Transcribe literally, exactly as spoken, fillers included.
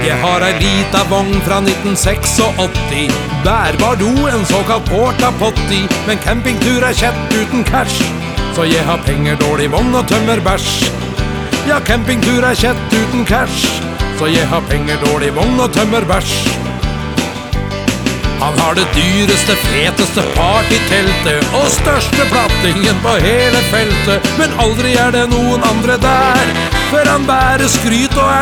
Jeg har ei lita vogn fra nitten åttiseks, bærbar do, en såkalt porta potty, men campingtur er kjett uten cash, så jeg har penger, dårlig vogn og tømmer bæsj. Ja, campingtur er kjett uten cash, så jeg har penger, dårlig vogn og tømmer bæsj. Han har det dyreste, feteste partyteltet og største plattingen på hele feltet, men aldri er det noen andre der, for han bærer skryt og er